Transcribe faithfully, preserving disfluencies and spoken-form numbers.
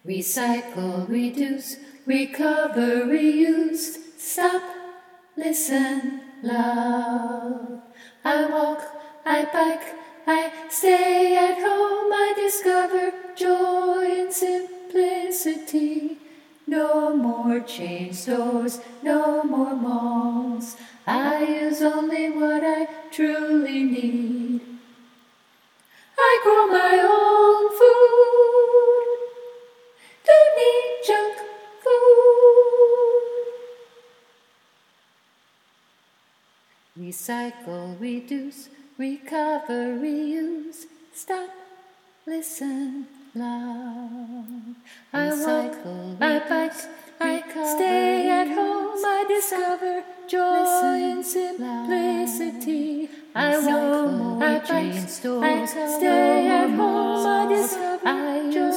Recycle, reduce, recover, reuse. Stop, listen, love. I walk, I bike, I stay at home. I discover joy in simplicity. No more chain stores, no more malls. I use only what I truly need. I grow my own food. Don't need junk food. Recycle, reduce, recover, reuse. Stop, listen, love. I walk, I bike, I stay at home. I discover joy in simplicity. I walk, I bike, I stay at home. I discover joy